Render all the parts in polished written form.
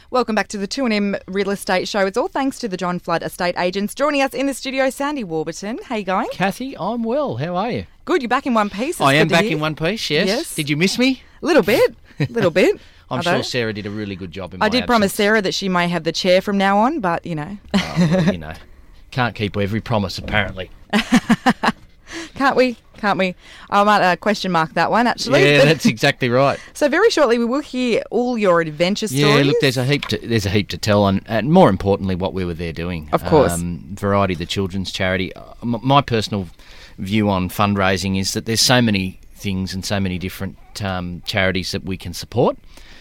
Welcome back to the 2M Real Estate Show. It's all thanks to the John Flood Estate Agents. Joining us in the studio, Sandy Warburton. How you going? Kathy, I'm well. How are you? Good. You're back in one piece. I am back in one piece, yes. Did you miss me? A little bit. I'm sure Sarah did a really good job in my I did absence. promise Sarah that she may have the chair from now on, but, Can't keep every promise, apparently. Can't we? I might question mark that one, actually. Yeah, that's exactly right. So very shortly we will hear all your adventure stories. Yeah, look, there's a heap to tell, and more importantly, what we were there doing. Of course. Variety, the children's charity. My personal view on fundraising is that there's so many things and so many different charities that we can support.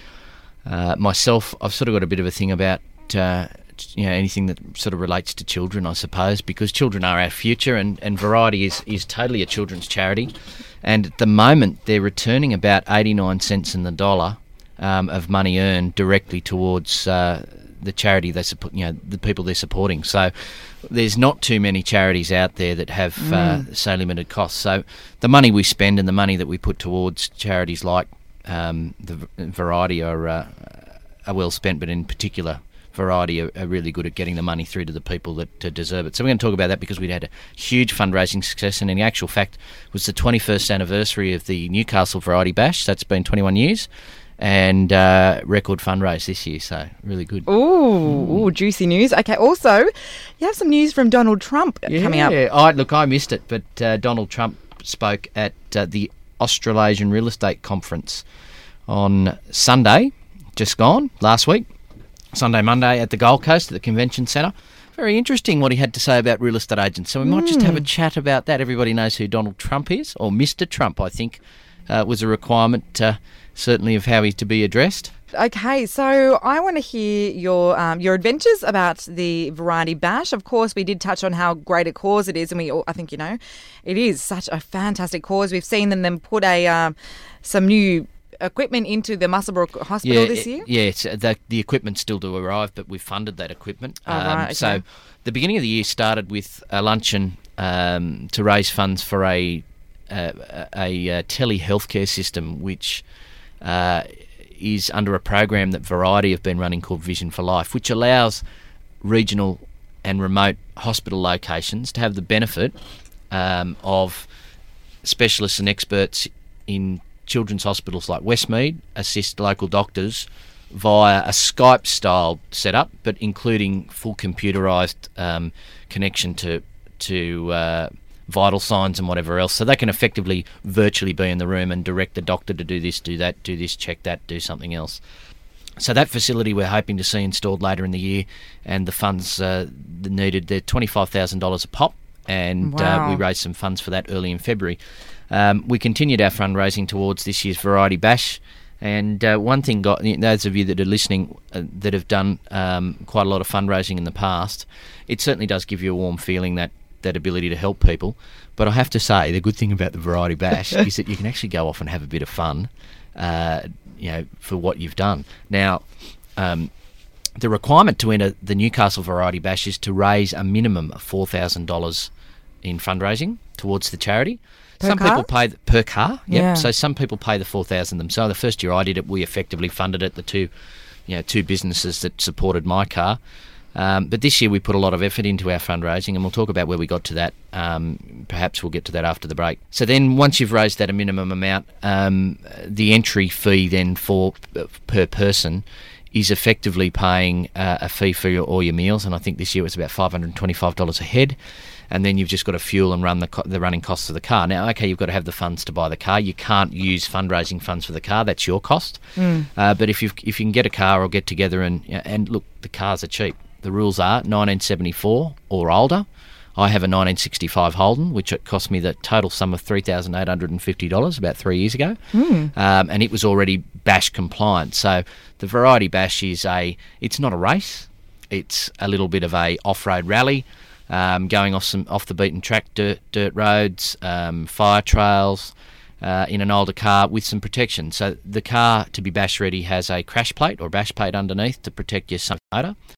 Myself, I've sort of got a bit of a thing about anything that sort of relates to children, I suppose, because children are our future, and Variety is totally a children's charity. And at the moment, they're returning about 89 cents in the dollar of money earned directly towards the charity they support, the people they're supporting. So there's not too many charities out there that have so limited costs. So the money we spend and the money that we put towards charities like the Variety are well spent, but in particular Variety are really good at getting the money through to the people that deserve it. So we're going to talk about that because we'd had a huge fundraising success, and in the actual fact was the 21st anniversary of the Newcastle Variety Bash. That's been 21 years, and record fundraise this year, so really good. Ooh, juicy news. Okay, also, you have some news from Donald Trump coming up. Yeah, I missed it, but Donald Trump spoke at the Australasian Real Estate Conference on Sunday, just gone, last week. Sunday, Monday at the Gold Coast at the Convention Centre. Very interesting what he had to say about real estate agents. So we might just have a chat about that. Everybody knows who Donald Trump is, or Mr. Trump, I think, was a requirement certainly of how he's to be addressed. Okay, so I want to hear your adventures about the Variety Bash. Of course, we did touch on how great a cause it is, and I think it is such a fantastic cause. We've seen them put some new equipment into the Muswellbrook Hospital this year? Yeah, the equipment still to arrive, but we've funded that equipment. Right, okay. So the beginning of the year started with a luncheon to raise funds for a telehealthcare system, which is under a program that Variety have been running called Vision for Life, which allows regional and remote hospital locations to have the benefit of specialists and experts in children's hospitals like Westmead assist local doctors via a Skype-style setup, but including full computerised connection to vital signs and whatever else. So they can effectively virtually be in the room and direct the doctor to do this, do that, do this, check that, do something else. So that facility we're hoping to see installed later in the year, and the funds needed, they're $25,000 a pop, and wow. We raised some funds for that early in February. We continued our fundraising towards this year's Variety Bash, and one thing, those of you that are listening that have done quite a lot of fundraising in the past, it certainly does give you a warm feeling, that ability to help people. But I have to say, the good thing about the Variety Bash is that you can actually go off and have a bit of fun, for what you've done. Now, the requirement to enter the Newcastle Variety Bash is to raise a minimum of $4,000 in fundraising towards the charity. Some people pay per car. Yep. Yeah. So some people pay the $4,000 themselves. The first year I did it, we effectively funded it. The two businesses that supported my car. But this year we put a lot of effort into our fundraising, and we'll talk about where we got to that. Perhaps we'll get to that after the break. So then once you've raised that a minimum amount, the entry fee then per person is effectively paying a fee for all your meals, and I think this year it was about $525 a head. And then you've just got to fuel and run the running costs of the car. Now, okay, you've got to have the funds to buy the car. You can't use fundraising funds for the car. That's your cost. But if you can get a car or get together and look, the cars are cheap. The rules are 1974 or older. I have a 1965 Holden, which it cost me the total sum of $3,850 about 3 years ago. And it was already Bash compliant. So the Variety Bash it's not a race. It's a little bit of a off-road rally. Going off the beaten track, dirt roads, fire trails, in an older car with some protection. So the car, to be bash ready, has a crash plate or bash plate underneath to protect your motor.